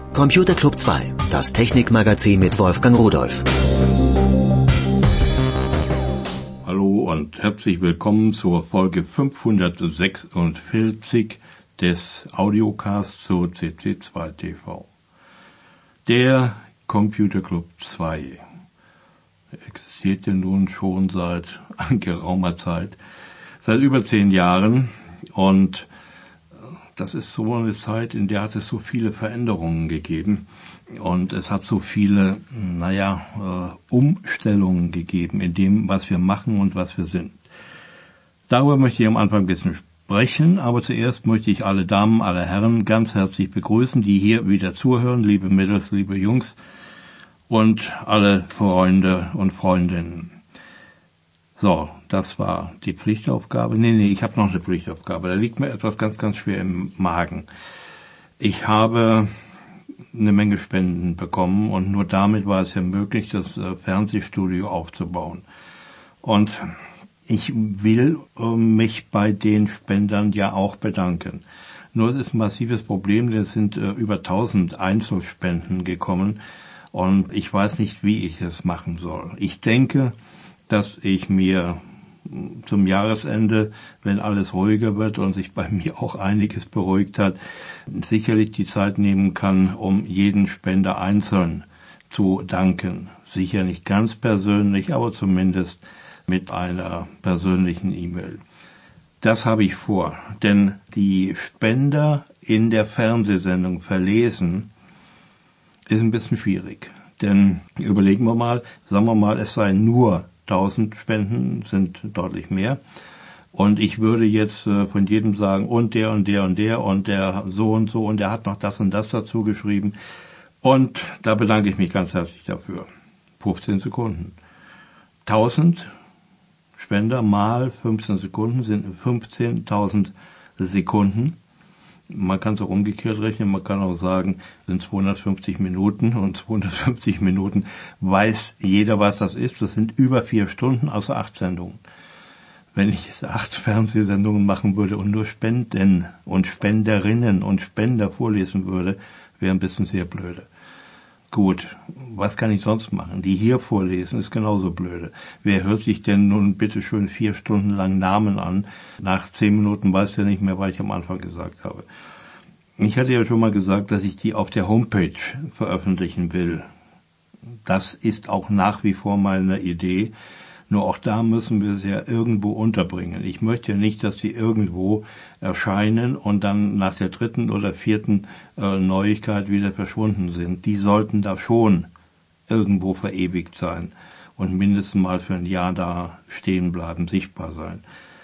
Computer Club 2, das Technikmagazin mit Wolfgang Rudolph. Hallo und herzlich willkommen zur Folge 546 des Audiocasts zur CC2 TV. Der Computer Club 2 existierte nun schon seit geraumer Zeit, seit über 10 Jahren, und das ist so eine Zeit, in der hat es so viele Veränderungen gegeben und es hat so viele, Umstellungen gegeben in dem, was wir machen und was wir sind. Darüber möchte ich am Anfang ein bisschen sprechen, aber zuerst möchte ich alle Damen, alle Herren ganz herzlich begrüßen, die hier wieder zuhören, liebe Mädels, liebe Jungs und alle Freunde und Freundinnen. So, das war die Pflichtaufgabe. Nee, ich habe noch eine Pflichtaufgabe. Da liegt mir etwas ganz, ganz schwer im Magen. Ich habe eine Menge Spenden bekommen und nur damit war es ja möglich, das Fernsehstudio aufzubauen. Und ich will mich bei den Spendern ja auch bedanken. Nur es ist ein massives Problem, es sind über 1000 Einzelspenden gekommen und ich weiß nicht, wie ich es machen soll. Ich denke, dass ich mir zum Jahresende, wenn alles ruhiger wird und sich bei mir auch einiges beruhigt hat, sicherlich die Zeit nehmen kann, um jeden Spender einzeln zu danken. Sicher nicht ganz persönlich, aber zumindest mit einer persönlichen E-Mail. Das habe ich vor, denn die Spender in der Fernsehsendung verlesen ist ein bisschen schwierig. Denn überlegen wir mal, sagen wir mal, es seien nur 1000 Spenden, sind deutlich mehr. Und ich würde jetzt von jedem sagen, und der und der und der und der so und der hat noch das und das dazu geschrieben. Und da bedanke ich mich ganz herzlich dafür. 15 Sekunden. 1000 Spender mal 15 Sekunden sind 15.000 Sekunden. Man kann es auch umgekehrt rechnen, man kann auch sagen, sind 250 Minuten und 250 Minuten weiß jeder, was das ist. Das sind über 4 Stunden, also 8 Sendungen. Wenn ich jetzt 8 Fernsehsendungen machen würde und nur Spenden und Spenderinnen und Spender vorlesen würde, wäre ein bisschen sehr blöde. Gut, was kann ich sonst machen? Die hier vorlesen ist genauso blöde. Wer hört sich denn nun bitte schön 4 Stunden lang Namen an? Nach 10 Minuten weiß er nicht mehr, was ich am Anfang gesagt habe. Ich hatte ja schon mal gesagt, dass ich die auf der Homepage veröffentlichen will. Das ist auch nach wie vor meine Idee. Nur auch da müssen wir sie ja irgendwo unterbringen. Ich möchte ja nicht, dass sie irgendwo erscheinen und dann nach der 3. oder 4. Neuigkeit wieder verschwunden sind. Die sollten da schon irgendwo verewigt sein und mindestens mal für ein Jahr da stehen bleiben, sichtbar sein.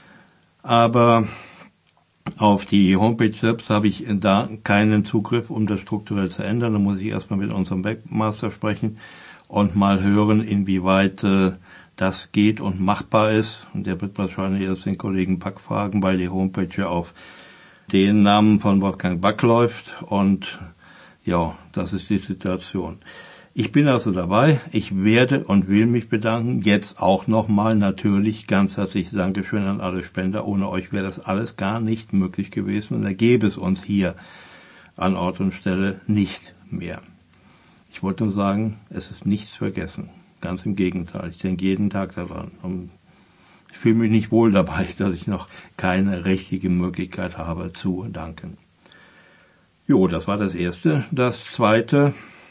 Aber auf die Homepage selbst habe ich da keinen Zugriff, um das strukturell zu ändern. Da muss ich erstmal mit unserem Webmaster sprechen und mal hören, inwieweit das geht und machbar ist. Und der wird wahrscheinlich erst den Kollegen Back fragen, weil die Homepage ja auf den Namen von Wolfgang Back läuft. Und ja, das ist die Situation. Ich bin also dabei. Ich werde und will mich bedanken. Jetzt auch nochmal natürlich ganz herzlich Dankeschön an alle Spender. Ohne euch wäre das alles gar nicht möglich gewesen. Und da gäbe es uns hier an Ort und Stelle nicht mehr. Ich wollte nur sagen, es ist nichts vergessen. Ganz im Gegenteil, ich denke jeden Tag daran. Und ich fühle mich nicht wohl dabei, dass ich noch keine richtige Möglichkeit habe zu danken. Jo, das war das Erste. Das Zweite,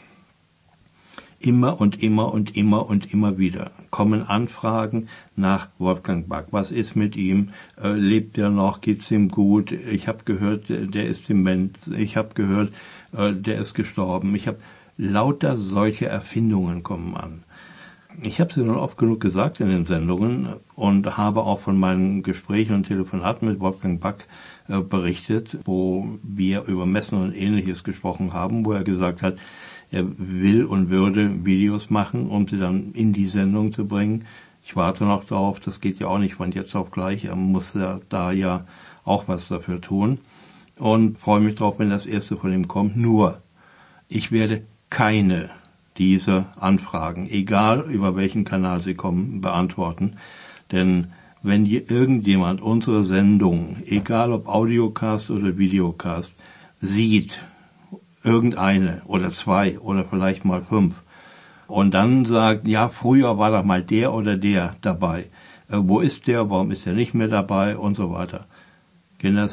immer wieder kommen Anfragen nach Wolfgang Back. Was ist mit ihm? Lebt er noch? Geht's ihm gut? Ich habe gehört, der ist dement. Ich habe gehört, der ist gestorben. Ich habe lauter solche Erfindungen kommen an. Ich habe es nun oft genug gesagt in den Sendungen und habe auch von meinen Gesprächen und Telefonaten mit Wolfgang Back berichtet, wo wir über Messen und Ähnliches gesprochen haben, wo er gesagt hat, er will und würde Videos machen, um sie dann in die Sendung zu bringen. Ich warte noch darauf, das geht ja auch nicht von jetzt auf gleich, er muss ja da ja auch was dafür tun und freue mich drauf, wenn das erste von ihm kommt. Nur, ich werde keine diese Anfragen, egal über welchen Kanal sie kommen, beantworten. Denn wenn hier irgendjemand unsere Sendung, egal ob Audiocast oder Videocast, sieht, irgendeine oder 2 oder vielleicht mal 5. Und dann sagt, ja, früher war doch mal der oder der dabei. Wo ist der? Warum ist er nicht mehr dabei? Und so weiter. Kinder,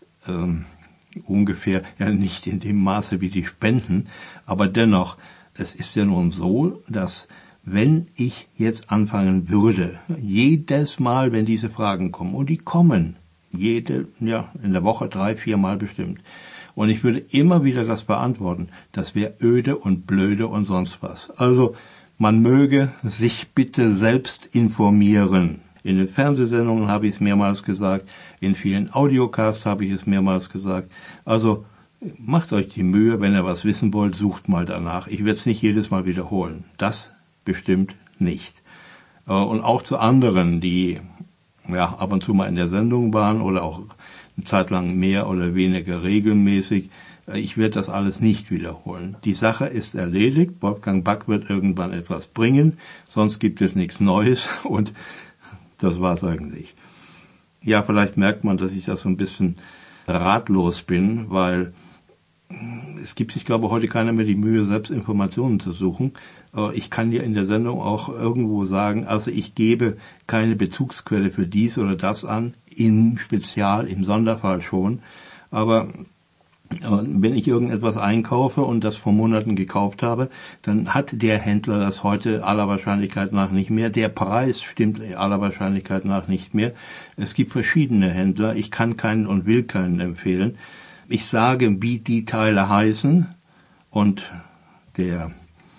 ungefähr, ja nicht in dem Maße wie die Spenden, aber dennoch, es ist ja nun so, dass wenn ich jetzt anfangen würde, jedes Mal, wenn diese Fragen kommen, und die kommen, in der Woche 3-4 Mal bestimmt, und ich würde immer wieder das beantworten, das wäre öde und blöde und sonst was. Also, man möge sich bitte selbst informieren. In den Fernsehsendungen habe ich es mehrmals gesagt, in vielen Audiocasts habe ich es mehrmals gesagt. Also, macht euch die Mühe, wenn ihr was wissen wollt, sucht mal danach. Ich werde es nicht jedes Mal wiederholen. Das bestimmt nicht. Und auch zu anderen, die ab und zu mal in der Sendung waren oder auch eine Zeit lang mehr oder weniger regelmäßig. Ich werde das alles nicht wiederholen. Die Sache ist erledigt. Wolfgang Back wird irgendwann etwas bringen, sonst gibt es nichts Neues und das war's eigentlich. Ja, vielleicht merkt man, dass ich da so ein bisschen ratlos bin, weil es gibt sich, glaube ich, heute keiner mehr die Mühe, selbst Informationen zu suchen. Ich kann ja in der Sendung auch irgendwo sagen, also ich gebe keine Bezugsquelle für dies oder das an, im Sonderfall schon. Aber wenn ich irgendetwas einkaufe und das vor Monaten gekauft habe, dann hat der Händler das heute aller Wahrscheinlichkeit nach nicht mehr. Der Preis stimmt aller Wahrscheinlichkeit nach nicht mehr. Es gibt verschiedene Händler. Ich kann keinen und will keinen empfehlen. Ich sage, wie die Teile heißen, und der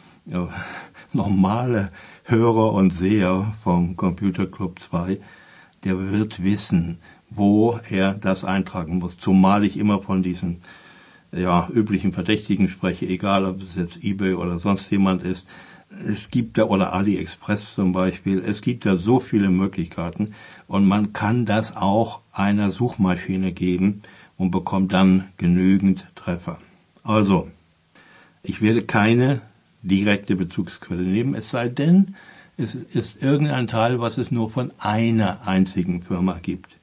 normale Hörer und Seher vom Computer Club 2, der wird wissen, wo er das eintragen muss. Zumal ich immer von diesen üblichen Verdächtigen spreche, egal ob es jetzt eBay oder sonst jemand ist. Es gibt da, oder AliExpress zum Beispiel, es gibt da so viele Möglichkeiten und man kann das auch einer Suchmaschine geben und bekommt dann genügend Treffer. Also, ich werde keine direkte Bezugsquelle nehmen, es sei denn, es ist irgendein Teil, was es nur von einer einzigen Firma gibt.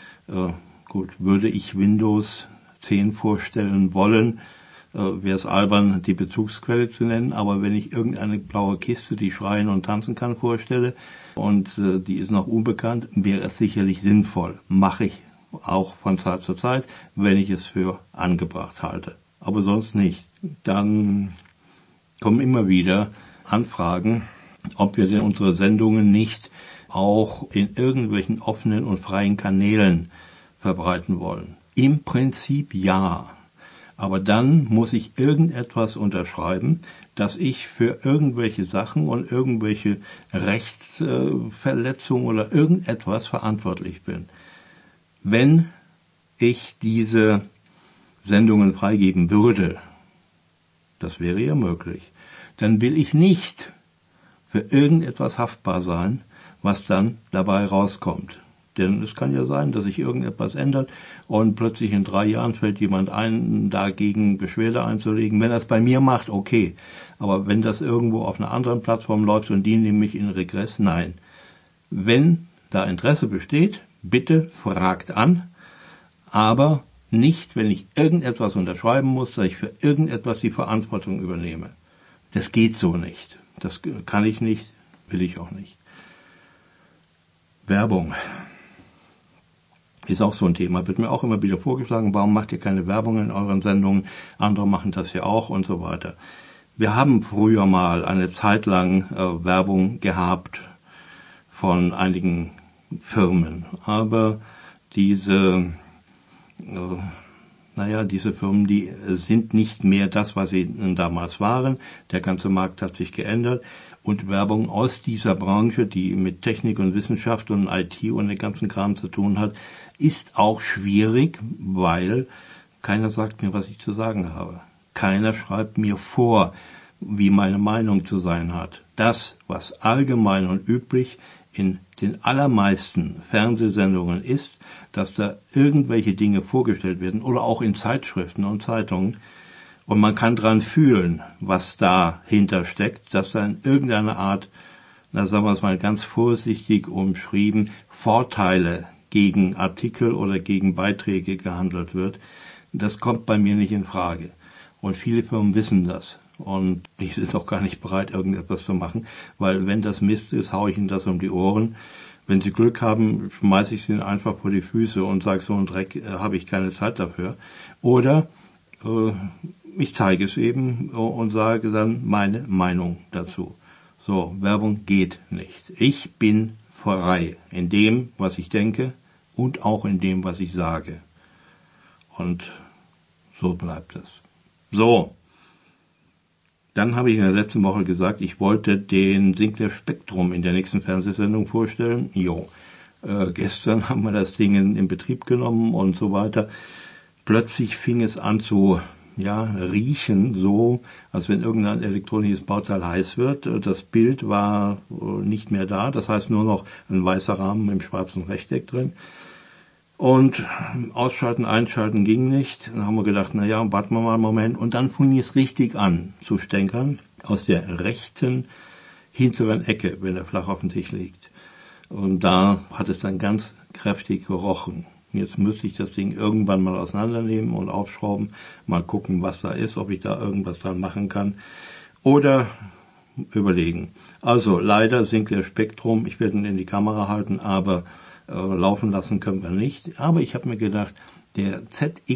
Würde ich Windows 10 vorstellen wollen, wäre es albern, die Bezugsquelle zu nennen, aber wenn ich irgendeine blaue Kiste, die schreien und tanzen kann, vorstelle und die ist noch unbekannt, wäre es sicherlich sinnvoll. Mache ich auch von Zeit zu Zeit, wenn ich es für angebracht halte. Aber sonst nicht. Dann kommen immer wieder Anfragen, ob wir denn unsere Sendungen nicht auch in irgendwelchen offenen und freien Kanälen verbreiten wollen. Im Prinzip ja. Aber dann muss ich irgendetwas unterschreiben, dass ich für irgendwelche Sachen und irgendwelche Rechtsverletzungen oder irgendetwas verantwortlich bin. Wenn ich diese Sendungen freigeben würde, das wäre ja möglich, dann will ich nicht für irgendetwas haftbar sein, was dann dabei rauskommt. Denn es kann ja sein, dass sich irgendetwas ändert und plötzlich in 3 Jahren fällt jemand ein, dagegen Beschwerde einzulegen. Wenn er es bei mir macht, okay. Aber wenn das irgendwo auf einer anderen Plattform läuft und die nehmen mich in Regress, nein. Wenn da Interesse besteht, bitte fragt an, aber nicht, wenn ich irgendetwas unterschreiben muss, dass ich für irgendetwas die Verantwortung übernehme. Das geht so nicht. Das kann ich nicht, will ich auch nicht. Werbung ist auch so ein Thema, wird mir auch immer wieder vorgeschlagen, warum macht ihr keine Werbung in euren Sendungen, andere machen das ja auch und so weiter. Wir haben früher mal eine Zeit lang Werbung gehabt von einigen Firmen, aber diese Firmen, die sind nicht mehr das, was sie damals waren. Der ganze Markt hat sich geändert und Werbung aus dieser Branche, die mit Technik und Wissenschaft und IT und den ganzen Kram zu tun hat, ist auch schwierig, weil keiner sagt mir, was ich zu sagen habe. Keiner schreibt mir vor, wie meine Meinung zu sein hat. Das, was allgemein und üblich in den allermeisten Fernsehsendungen ist, dass da irgendwelche Dinge vorgestellt werden oder auch in Zeitschriften und Zeitungen und man kann dran fühlen, was dahinter steckt, dass da in irgendeiner Art, sagen wir es mal ganz vorsichtig umschrieben, Vorteile gegen Artikel oder gegen Beiträge gehandelt wird. Das kommt bei mir nicht in Frage. Und viele Firmen wissen das. Und die sind auch gar nicht bereit, irgendetwas zu machen, weil wenn das Mist ist, haue ich ihnen das um die Ohren. Wenn sie Glück haben, schmeiße ich sie einfach vor die Füße und sage, so einen Dreck habe ich keine Zeit dafür. Oder ich zeige es eben und sage dann meine Meinung dazu. So, Werbung geht nicht. Ich bin frei in dem, was ich denke und auch in dem, was ich sage. Und so bleibt es. So. Dann habe ich in der letzten Woche gesagt, ich wollte den Sinclair Spectrum in der nächsten Fernsehsendung vorstellen. Gestern haben wir das Ding in Betrieb genommen und so weiter. Plötzlich fing es an zu riechen, so als wenn irgendein elektronisches Bauteil heiß wird. Das Bild war nicht mehr da, das heißt nur noch ein weißer Rahmen im schwarzen Rechteck drin. Und ausschalten, einschalten ging nicht. Dann haben wir gedacht, warten wir mal einen Moment. Und dann fing es richtig an zu stänkern aus der rechten hinteren Ecke, wenn er flach auf dem Tisch liegt. Und da hat es dann ganz kräftig gerochen. Jetzt müsste ich das Ding irgendwann mal auseinandernehmen und aufschrauben, mal gucken, was da ist, ob ich da irgendwas dran machen kann. Oder überlegen. Also leider Sinclair Spectrum, ich werde ihn in die Kamera halten, aber laufen lassen können wir nicht. Aber ich habe mir gedacht, der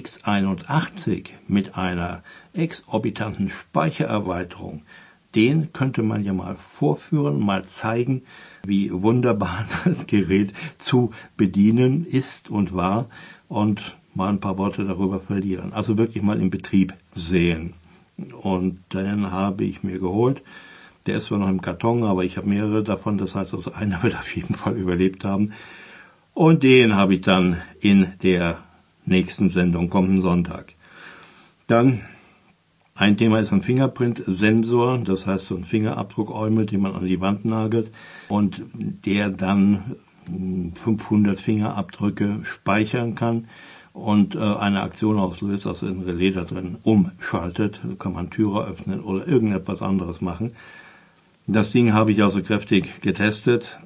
ZX81 mit einer exorbitanten Speichererweiterung, den könnte man ja mal vorführen, mal zeigen, wie wunderbar das Gerät zu bedienen ist und war und mal ein paar Worte darüber verlieren. Also wirklich mal in Betrieb sehen. Und dann habe ich mir geholt, der ist zwar noch im Karton, aber ich habe mehrere davon, das heißt, also einer wird auf jeden Fall überlebt haben. Und den habe ich dann in der nächsten Sendung, kommenden Sonntag. Dann ein Thema ist ein Fingerprint-Sensor, das heißt so ein Fingerabdruckäumel, den man an die Wand nagelt und der dann 500 Fingerabdrücke speichern kann und eine Aktion auslöst, also ein Relais da drin umschaltet, kann man Türe öffnen oder irgendetwas anderes machen. Das Ding habe ich also kräftig getestet.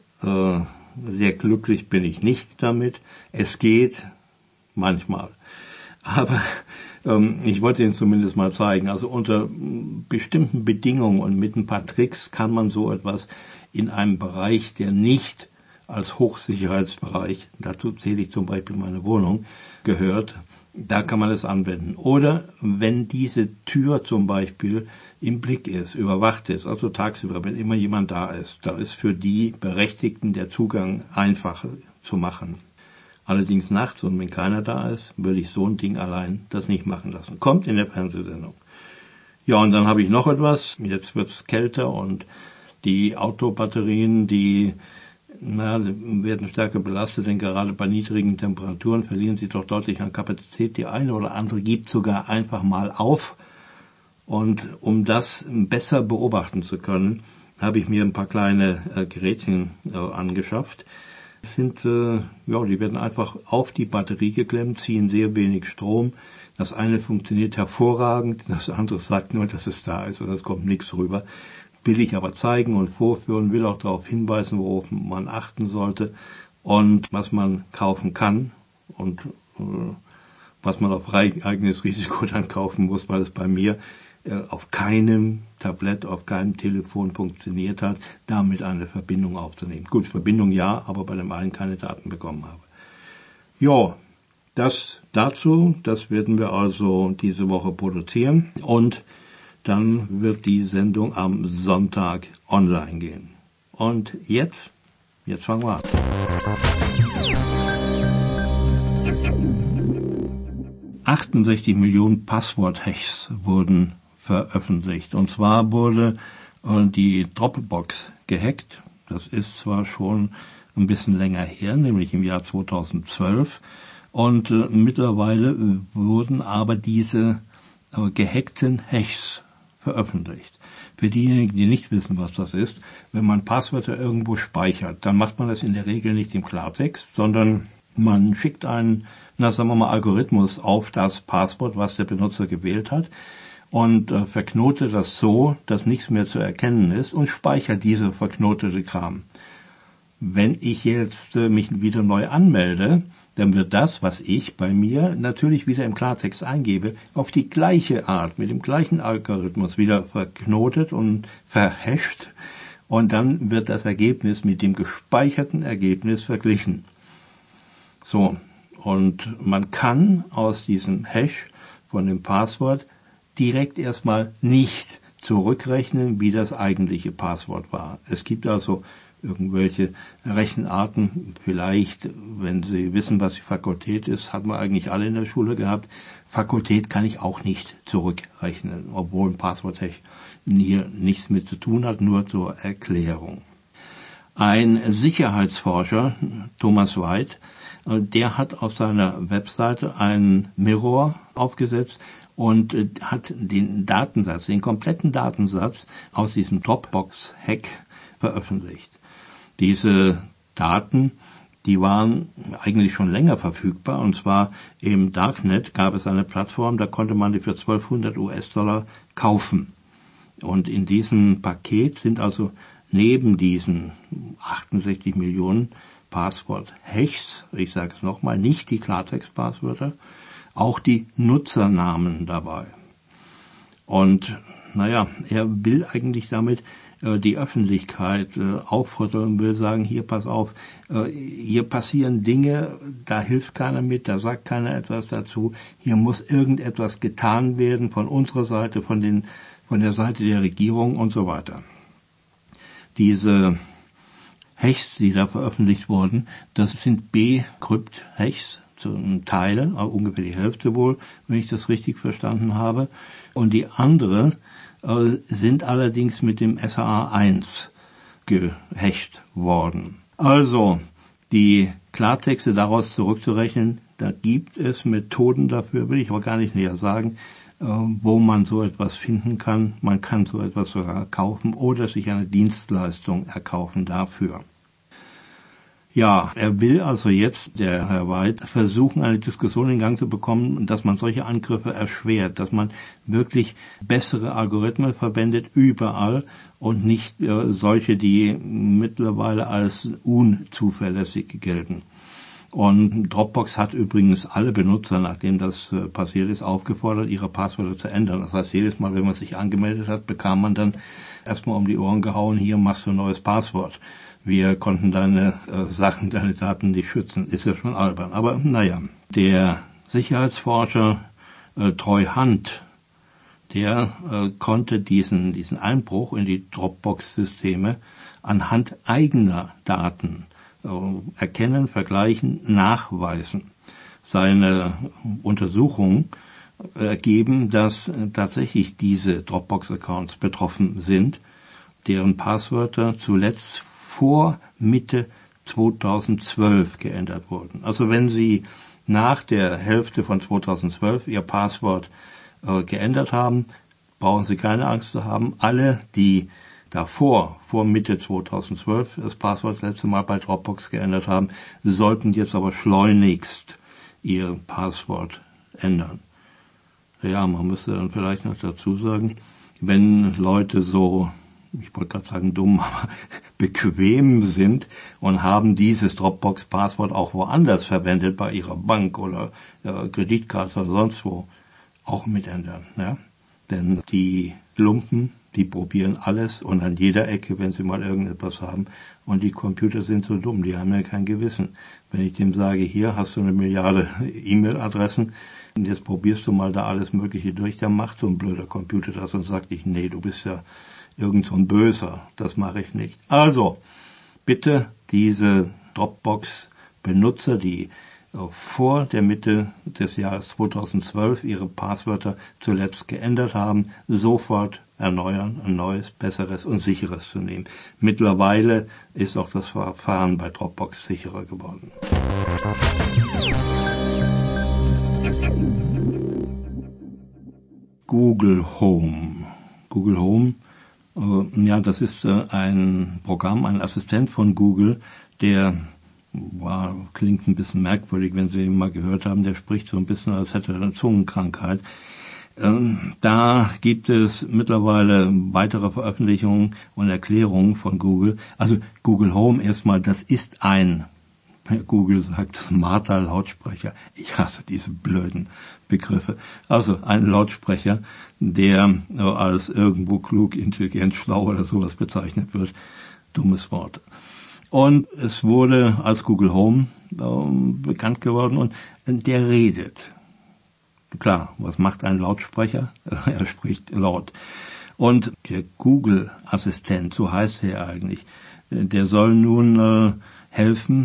Sehr glücklich bin ich nicht damit. Es geht manchmal. Aber ich wollte Ihnen zumindest mal zeigen. Also unter bestimmten Bedingungen und mit ein paar Tricks kann man so etwas in einem Bereich, der nicht als Hochsicherheitsbereich, dazu zähle ich zum Beispiel meine Wohnung, gehört, da kann man es anwenden. Oder wenn diese Tür zum Beispiel im Blick ist, überwacht ist, also tagsüber, wenn immer jemand da ist, da ist für die Berechtigten der Zugang einfach zu machen. Allerdings nachts und wenn keiner da ist, würde ich so ein Ding allein das nicht machen lassen. Kommt in der Fernsehsendung. Ja, und dann habe ich noch etwas. Jetzt wird es kälter und die Autobatterien, die werden stärker belastet, denn gerade bei niedrigen Temperaturen verlieren sie doch deutlich an Kapazität. Die eine oder andere gibt sogar einfach mal auf. Und um das besser beobachten zu können, habe ich mir ein paar kleine Gerätchen angeschafft. Das sind, die werden einfach auf die Batterie geklemmt, ziehen sehr wenig Strom. Das eine funktioniert hervorragend, das andere sagt nur, dass es da ist und es kommt nichts rüber. Will ich aber zeigen und vorführen, will auch darauf hinweisen, worauf man achten sollte und was man kaufen kann und was man auf eigenes Risiko dann kaufen muss, weil es bei mir auf keinem Tablett, auf keinem Telefon funktioniert hat, damit eine Verbindung aufzunehmen. Gut, Verbindung ja, aber bei dem einen keine Daten bekommen habe. Ja, das dazu, das werden wir also diese Woche produzieren und dann wird die Sendung am Sonntag online gehen. Und jetzt fangen wir an. ...68 Millionen Passwort-Hashs wurden veröffentlicht. Und zwar wurde die Dropbox gehackt. Das ist zwar schon ein bisschen länger her, nämlich im Jahr 2012. Und mittlerweile wurden aber diese gehackten Hashs veröffentlicht. Für diejenigen, die nicht wissen, was das ist, wenn man Passwörter irgendwo speichert, dann macht man das in der Regel nicht im Klartext, sondern man schickt einen, Algorithmus auf das Passwort, was der Benutzer gewählt hat und verknotet das so, dass nichts mehr zu erkennen ist und speichert diese verknotete Kram. Wenn ich jetzt mich wieder neu anmelde, dann wird das, was ich bei mir natürlich wieder im Klartext eingebe, auf die gleiche Art, mit dem gleichen Algorithmus wieder verknotet und verhasht. Und dann wird das Ergebnis mit dem gespeicherten Ergebnis verglichen. So, und man kann aus diesem Hash von dem Passwort direkt erstmal nicht zurückrechnen, wie das eigentliche Passwort war. Es gibt also irgendwelche Rechenarten, vielleicht, wenn Sie wissen, was die Fakultät ist, hat man eigentlich alle in der Schule gehabt. Fakultät kann ich auch nicht zurückrechnen, obwohl ein Passwort-Hash hier nichts mit zu tun hat, nur zur Erklärung. Ein Sicherheitsforscher, Thomas White, der hat auf seiner Webseite einen Mirror aufgesetzt und hat den Datensatz, den kompletten Datensatz aus diesem Dropbox-Hack veröffentlicht. Diese Daten, die waren eigentlich schon länger verfügbar, und zwar im Darknet gab es eine Plattform, da konnte man die für 1200 US-Dollar kaufen. Und in diesem Paket sind also neben diesen 68 Millionen Passwort-Hashs, ich sage es nochmal, nicht die Klartext-Passwörter, auch die Nutzernamen dabei. Und er will eigentlich damit die Öffentlichkeit aufrütteln, will sagen, hier pass auf, hier passieren Dinge, da hilft keiner mit, da sagt keiner etwas dazu, hier muss irgendetwas getan werden von unserer Seite, von der Seite der Regierung und so weiter. Diese Hashs, die da veröffentlicht wurden, das sind B-Krypt-Hashs, zum Teil, ungefähr die Hälfte wohl, wenn ich das richtig verstanden habe. Und die andere sind allerdings mit dem SHA-1 gehasht worden. Also, die Klartexte daraus zurückzurechnen, da gibt es Methoden dafür, will ich aber gar nicht näher sagen, wo man so etwas finden kann. Man kann so etwas sogar kaufen oder sich eine Dienstleistung erkaufen dafür. Ja, er will also jetzt, der Herr White, versuchen, eine Diskussion in Gang zu bekommen, dass man solche Angriffe erschwert, dass man wirklich bessere Algorithmen verwendet überall und nicht solche, die mittlerweile als unzuverlässig gelten. Und Dropbox hat übrigens alle Benutzer, nachdem das passiert ist, aufgefordert, ihre Passwörter zu ändern. Das heißt, jedes Mal, wenn man sich angemeldet hat, bekam man dann erstmal um die Ohren gehauen, hier machst du ein neues Passwort. Wir konnten deine Daten nicht schützen. Ist ja schon albern. Aber der Sicherheitsforscher Troy Hunt, der konnte diesen Einbruch in die Dropbox-Systeme anhand eigener Daten erkennen, vergleichen, nachweisen. Seine Untersuchungen ergeben, dass tatsächlich diese Dropbox-Accounts betroffen sind, deren Passwörter zuletzt vor Mitte 2012 geändert wurden. Also wenn Sie nach der Hälfte von 2012 Ihr Passwort geändert haben, brauchen Sie keine Angst zu haben. Alle, die davor, vor Mitte 2012, das Passwort das letzte Mal bei Dropbox geändert haben, sollten jetzt aber schleunigst ihr Passwort ändern. Ja, man müsste dann vielleicht noch dazu sagen, wenn Leute so, ich wollte gerade sagen dumm, aber bequem sind und haben dieses Dropbox-Passwort auch woanders verwendet, bei ihrer Bank oder Kreditkarte oder sonst wo, auch mitändern. Ja? Denn die Lumpen, die probieren alles und an jeder Ecke, wenn sie mal irgendetwas haben. Und die Computer sind so dumm, die haben ja kein Gewissen. Wenn ich dem sage, hier hast du 1 Milliarde E-Mail-Adressen, und jetzt probierst du mal da alles Mögliche durch, dann macht so ein blöder Computer das und sagt nicht, nee, du bist ja irgend so ein Böser, das mache ich nicht. Also, bitte diese Dropbox-Benutzer, die vor der Mitte des Jahres 2012 ihre Passwörter zuletzt geändert haben, sofort erneuern, ein neues, besseres und sicheres zu nehmen. Mittlerweile ist auch das Verfahren bei Dropbox sicherer geworden. Google Home. Google Home, das ist ein Programm, ein Assistent von Google, der klingt ein bisschen merkwürdig, wenn Sie ihn mal gehört haben, der spricht so ein bisschen, als hätte er eine Zungenkrankheit. Da gibt es mittlerweile weitere Veröffentlichungen und Erklärungen von Google. Also Google Home erstmal, das ist ein, Google sagt, smarter Lautsprecher. Ich hasse diese blöden Begriffe. Also ein Lautsprecher, der als irgendwo klug, intelligent, schlau oder sowas bezeichnet wird. Dummes Wort. Und es wurde als Google Home bekannt geworden und der redet. Klar, was macht ein Lautsprecher? Er spricht laut. Und der Google-Assistent, so heißt er eigentlich, der soll nun helfen,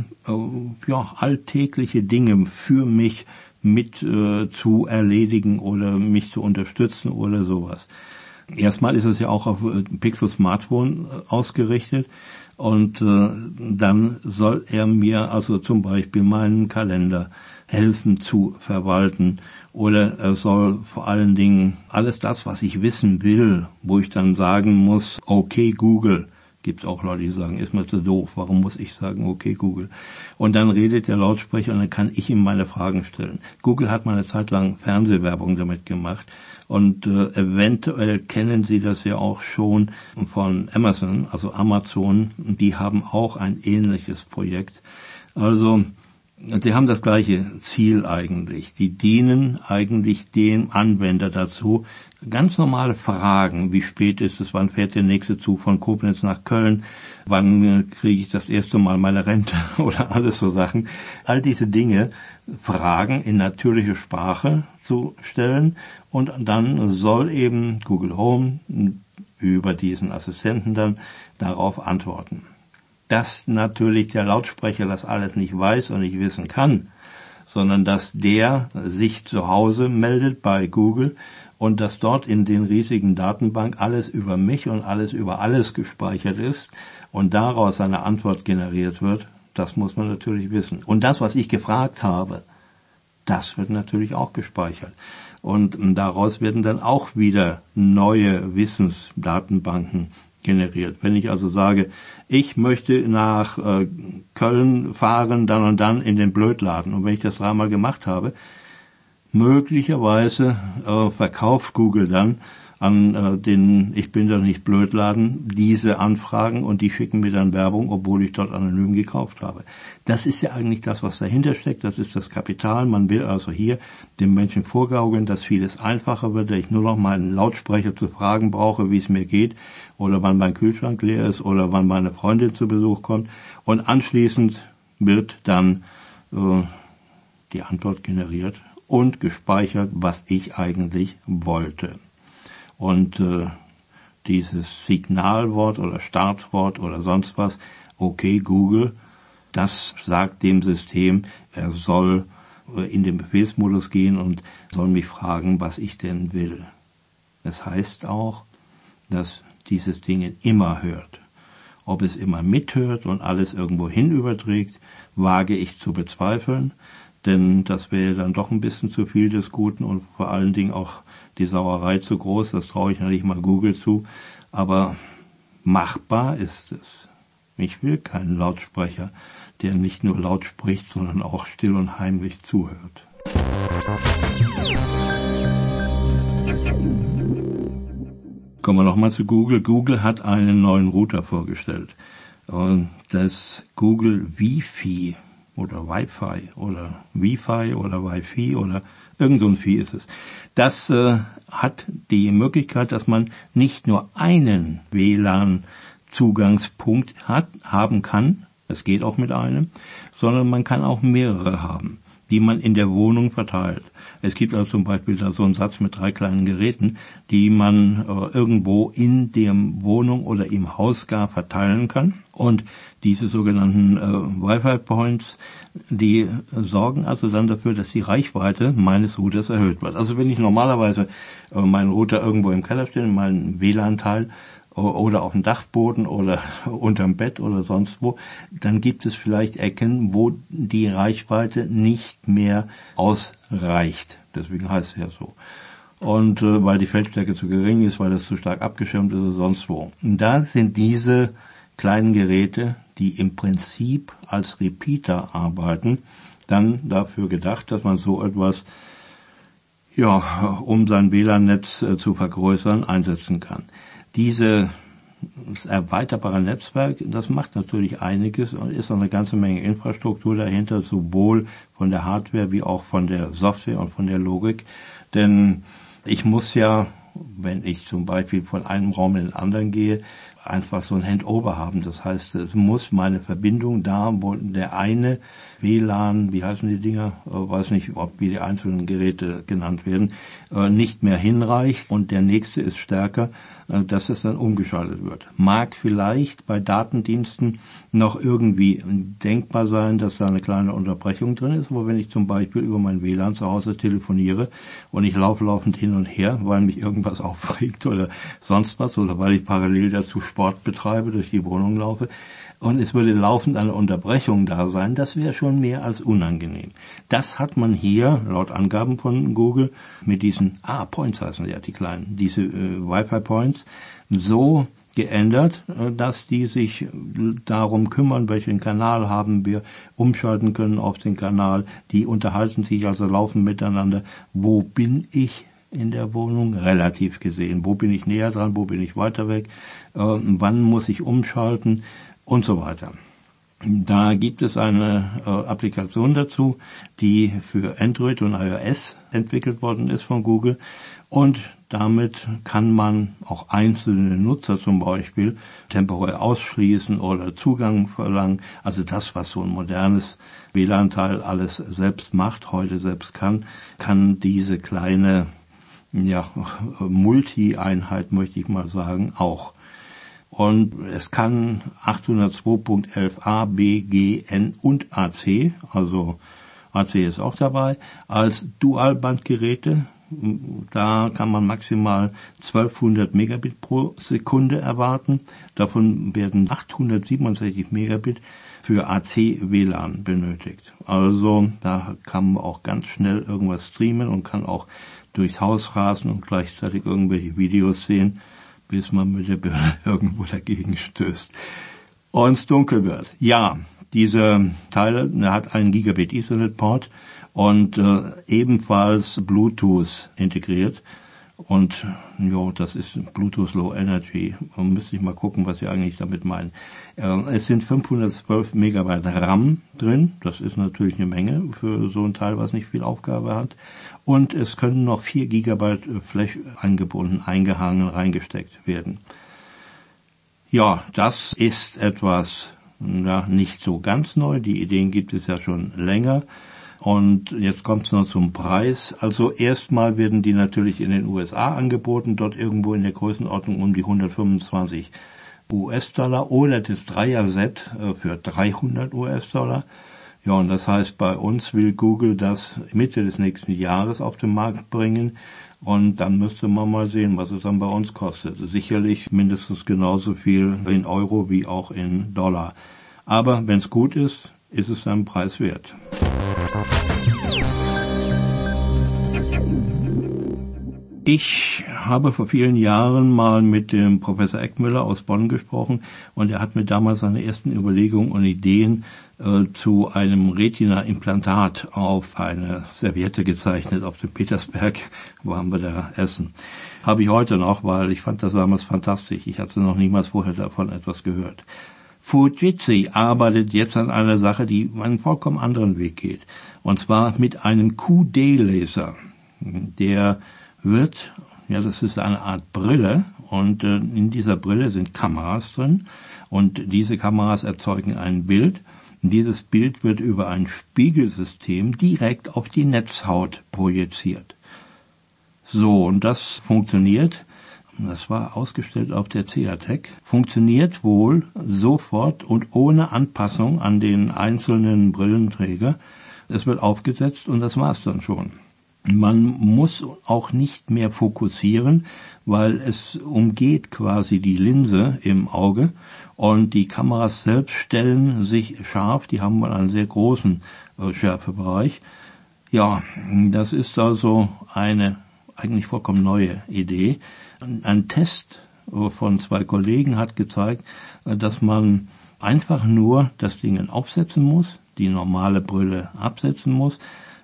alltägliche Dinge für mich mit zu erledigen oder mich zu unterstützen oder sowas. Erstmal ist es ja auch auf Pixel Smartphone ausgerichtet und dann soll er mir also zum Beispiel meinen Kalender helfen zu verwalten oder er soll vor allen Dingen alles das, was ich wissen will, wo ich dann sagen muss, okay Google, gibt es auch Leute, die sagen, ist mir zu doof, warum muss ich sagen, okay Google? Und dann redet der Lautsprecher und dann kann ich ihm meine Fragen stellen. Google hat mal eine Zeit lang Fernsehwerbung damit gemacht und eventuell kennen Sie das ja auch schon von Amazon, also Amazon, die haben auch ein ähnliches Projekt. Also sie haben das gleiche Ziel eigentlich. Die dienen eigentlich dem Anwender dazu, ganz normale Fragen, wie spät ist es, wann fährt der nächste Zug von Koblenz nach Köln, wann kriege ich das erste Mal meine Rente oder alles so Sachen. All diese Dinge, Fragen in natürliche Sprache zu stellen und dann soll eben Google Home über diesen Assistenten dann darauf antworten. Dass natürlich der Lautsprecher das alles nicht weiß und nicht wissen kann, sondern dass der sich zu Hause meldet bei Google und dass dort in den riesigen Datenbank alles über mich und alles über alles gespeichert ist und daraus eine Antwort generiert wird, das muss man natürlich wissen. Und das, was ich gefragt habe, das wird natürlich auch gespeichert. Und daraus werden dann auch wieder neue Wissensdatenbanken generiert. Wenn ich also sage, ich möchte nach Köln fahren, dann und dann in den Blödladen. Und wenn ich das 3-mal gemacht habe, möglicherweise verkauft Google dann an den Ich bin doch nicht Blödladen diese Anfragen und die schicken mir dann Werbung, obwohl ich dort anonym gekauft habe. Das ist ja eigentlich das, was dahinter steckt. Das ist das Kapital. Man will also hier dem Menschen vorgaukeln, dass vieles einfacher wird, dass ich nur noch mal einen Lautsprecher zu fragen brauche, wie es mir geht oder wann mein Kühlschrank leer ist oder wann meine Freundin zu Besuch kommt. Und anschließend wird dann die Antwort generiert und gespeichert, was ich eigentlich wollte. Und dieses Signalwort oder Startwort oder sonst was, okay Google, das sagt dem System, er soll in den Befehlsmodus gehen und soll mich fragen, was ich denn will. Das heißt auch, dass dieses Ding immer hört. Ob es immer mithört und alles irgendwo hin überträgt, wage ich zu bezweifeln, denn das wäre dann doch ein bisschen zu viel des Guten und vor allen Dingen auch die Sauerei zu groß, das traue ich natürlich mal Google zu, aber machbar ist es. Ich will keinen Lautsprecher, der nicht nur laut spricht, sondern auch still und heimlich zuhört. Kommen wir nochmal zu Google. Google hat einen neuen Router vorgestellt. Und das Google Wi-Fi oder Wi-Fi oder Wi-Fi oder Wi-Fi oder irgend so ein Vieh ist es. Das hat die Möglichkeit, dass man nicht nur einen WLAN-Zugangspunkt haben kann, das geht auch mit einem, sondern man kann auch mehrere haben, die man in der Wohnung verteilt. Es gibt also zum Beispiel da so einen Satz mit 3 kleinen Geräten, die man irgendwo in der Wohnung oder im Haus gar verteilen kann. Und diese sogenannten Wi-Fi-Points, die sorgen also dann dafür, dass die Reichweite meines Routers erhöht wird. Also wenn ich normalerweise meinen Router irgendwo im Keller stelle, meinen WLAN-Teil, oder auf dem Dachboden oder unterm Bett oder sonst wo, dann gibt es vielleicht Ecken, wo die Reichweite nicht mehr ausreicht. Deswegen heißt es ja so. Und weil die Feldstärke zu gering ist, weil das zu stark abgeschirmt ist oder sonst wo. Und da sind diese kleinen Geräte, die im Prinzip als Repeater arbeiten, dann dafür gedacht, dass man so etwas um sein WLAN-Netz zu vergrößern, einsetzen kann. Dieses erweiterbare Netzwerk, das macht natürlich einiges und ist auch eine ganze Menge Infrastruktur dahinter, sowohl von der Hardware wie auch von der Software und von der Logik. Denn ich muss ja, wenn ich zum Beispiel von einem Raum in den anderen gehe, einfach so ein Handover haben. Das heißt, es muss meine Verbindung da, wo der eine WLAN, wie heißen die Dinger, weiß nicht, wie die einzelnen Geräte genannt werden, nicht mehr hinreicht und der nächste ist stärker, dass es dann umgeschaltet wird. Mag vielleicht bei Datendiensten noch irgendwie denkbar sein, dass da eine kleine Unterbrechung drin ist, aber wenn ich zum Beispiel über mein WLAN zu Hause telefoniere und ich laufe laufend hin und her, weil mich irgendwas aufregt oder sonst was oder weil ich parallel dazu Sport betreibe, durch die Wohnung laufe und es würde laufend eine Unterbrechung da sein, das wäre schon mehr als unangenehm. Das hat man hier, laut Angaben von Google, mit diesen, Points heißen ja die kleinen, diese Wi-Fi-Points, so geändert, dass die sich darum kümmern, welchen Kanal haben wir, umschalten können auf den Kanal, die unterhalten sich, also laufen miteinander, wo bin ich in der Wohnung, relativ gesehen. Wo bin ich näher dran, wo bin ich weiter weg, wann muss ich umschalten und so weiter. Da gibt es eine Applikation dazu, die für Android und iOS entwickelt worden ist von Google und damit kann man auch einzelne Nutzer zum Beispiel temporär ausschließen oder Zugang verlangen. Also das, was so ein modernes WLAN-Teil alles selbst macht, heute selbst kann diese kleine Multi-Einheit, möchte ich mal sagen, auch. Und es kann 802.11a, B, G, N und AC, also AC ist auch dabei, als Dualbandgeräte. Da kann man maximal 1200 Megabit pro Sekunde erwarten. Davon werden 867 Megabit für AC-WLAN benötigt. Also da kann man auch ganz schnell irgendwas streamen und kann auch durchs Haus rasen und gleichzeitig irgendwelche Videos sehen, bis man mit der Birne irgendwo dagegen stößt und es dunkel wird. Ja, diese Teile, der hat einen Gigabit Ethernet-Port und ebenfalls Bluetooth integriert. Und das ist Bluetooth Low Energy. Und müsste ich mal gucken, was sie eigentlich damit meinen. Es sind 512 Megabyte RAM drin. Das ist natürlich eine Menge für so ein Teil, was nicht viel Aufgabe hat. Und es können noch 4 Gigabyte Flash eingebunden, eingehangen, reingesteckt werden. Ja, das ist etwas nicht so ganz neu. Die Ideen gibt es ja schon länger. Und jetzt kommt es noch zum Preis. Also erstmal werden die natürlich in den USA angeboten, dort irgendwo in der Größenordnung um die 125 US-Dollar oder das Dreier-Set für 300 US-Dollar. Ja, und das heißt, bei uns will Google das Mitte des nächsten Jahres auf den Markt bringen. Und dann müsste man mal sehen, was es dann bei uns kostet. Sicherlich mindestens genauso viel in Euro wie auch in Dollar. Aber wenn es gut ist, ist es seinen Preis wert. Ich habe vor vielen Jahren mal mit dem Professor Eckmüller aus Bonn gesprochen und er hat mir damals seine ersten Überlegungen und Ideen zu einem Retina-Implantat auf eine Serviette gezeichnet auf dem Petersberg, wo haben wir da Essen. Habe ich heute noch, weil ich fand das damals fantastisch. Ich hatte noch niemals vorher davon etwas gehört. Fujitsu arbeitet jetzt an einer Sache, die einen vollkommen anderen Weg geht. Und zwar mit einem QD-Laser. Der wird, das ist eine Art Brille und in dieser Brille sind Kameras drin und diese Kameras erzeugen ein Bild. Und dieses Bild wird über ein Spiegelsystem direkt auf die Netzhaut projiziert. So, und das funktioniert. Das war ausgestellt auf der CEATEC, funktioniert wohl sofort und ohne Anpassung an den einzelnen Brillenträger. Es wird aufgesetzt und das war's dann schon. Man muss auch nicht mehr fokussieren, weil es umgeht quasi die Linse im Auge und die Kameras selbst stellen sich scharf, die haben einen sehr großen Schärfebereich. Ja, das ist also eine eigentlich vollkommen neue Idee. Ein Test von 2 Kollegen hat gezeigt, dass man einfach nur das Ding aufsetzen muss, die normale Brille absetzen muss,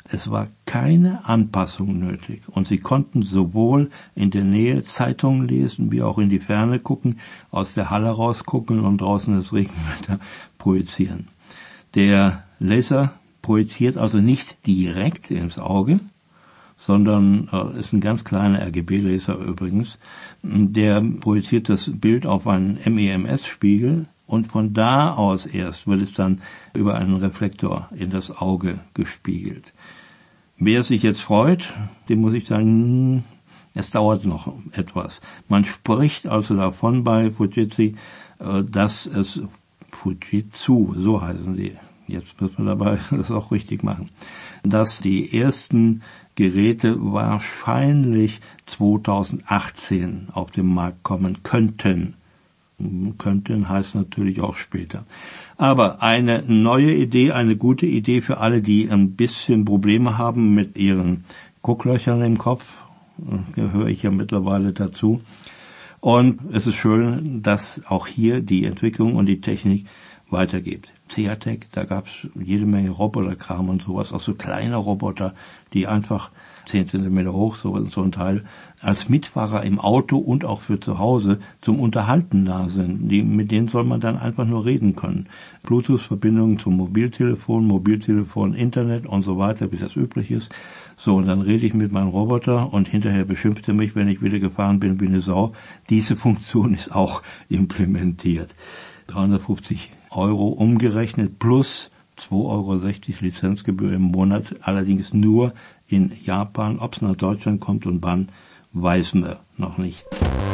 Es war keine Anpassung nötig und sie konnten sowohl in der Nähe Zeitungen lesen, wie auch in die Ferne gucken, aus der Halle rausgucken und draußen das Regenwetter projizieren. Der Laser projiziert also nicht direkt ins Auge, sondern ist ein ganz kleiner RGB-Laser übrigens. Der projiziert das Bild auf einen MEMS-Spiegel und von da aus erst wird es dann über einen Reflektor in das Auge gespiegelt. Wer sich jetzt freut, dem muss ich sagen, es dauert noch etwas. Man spricht also davon bei Fujitsu, dass es Fujitsu, so heißen sie. Jetzt müssen wir dabei das auch richtig machen. Dass die ersten Geräte wahrscheinlich 2018 auf den Markt kommen könnten. Könnten heißt natürlich auch später. Aber eine neue Idee, eine gute Idee für alle, die ein bisschen Probleme haben mit ihren Gucklöchern im Kopf. Gehöre ich ja mittlerweile dazu. Und es ist schön, dass auch hier die Entwicklung und die Technik weitergeht. Ceatec, da gab es jede Menge Roboterkram und sowas, auch so kleine Roboter, die einfach 10 Zentimeter hoch, so ein Teil, als Mitfahrer im Auto und auch für zu Hause zum Unterhalten da sind. Mit denen soll man dann einfach nur reden können. Bluetooth-Verbindungen zum Mobiltelefon, Internet und so weiter, wie das üblich ist. So, und dann rede ich mit meinem Roboter und hinterher beschimpft er mich, wenn ich wieder gefahren bin wie eine Sau. Diese Funktion ist auch implementiert. 350 € umgerechnet plus 2,60 € Lizenzgebühr im Monat, allerdings nur in Japan. Ob es nach Deutschland kommt und wann, weiß man noch nicht.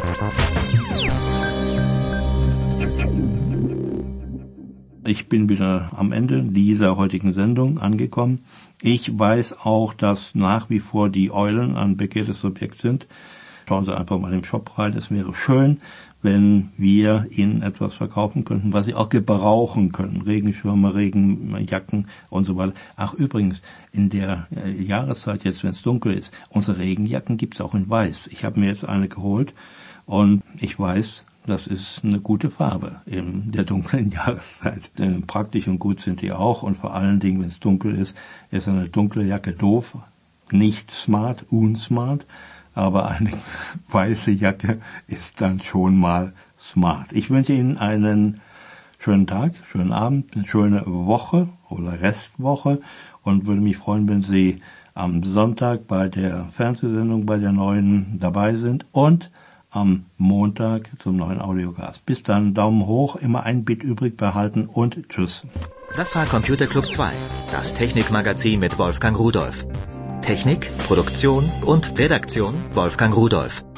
Ich bin wieder am Ende dieser heutigen Sendung angekommen. Ich weiß auch, dass nach wie vor die Eulen ein begehrtes Objekt sind. Schauen Sie einfach mal im Shop rein. Es wäre schön, wenn wir Ihnen etwas verkaufen könnten, was Sie auch gebrauchen können. Regenschirme, Regenjacken und so weiter. Ach, übrigens, in der Jahreszeit jetzt, wenn es dunkel ist, unsere Regenjacken gibt's auch in Weiß. Ich habe mir jetzt eine geholt und ich weiß, das ist eine gute Farbe in der dunklen Jahreszeit. Praktisch und gut sind die auch und vor allen Dingen, wenn es dunkel ist eine dunkle Jacke doof. Nicht smart, unsmart. Aber eine weiße Jacke ist dann schon mal smart. Ich wünsche Ihnen einen schönen Tag, schönen Abend, eine schöne Woche oder Restwoche und würde mich freuen, wenn Sie am Sonntag bei der Fernsehsendung, bei der neuen dabei sind und am Montag zum neuen Audiocast. Bis dann, Daumen hoch, immer ein Bit übrig behalten und tschüss. Das war Computer Club 2, das Technikmagazin mit Wolfgang Rudolph. Technik, Produktion und Redaktion Wolfgang Rudolph.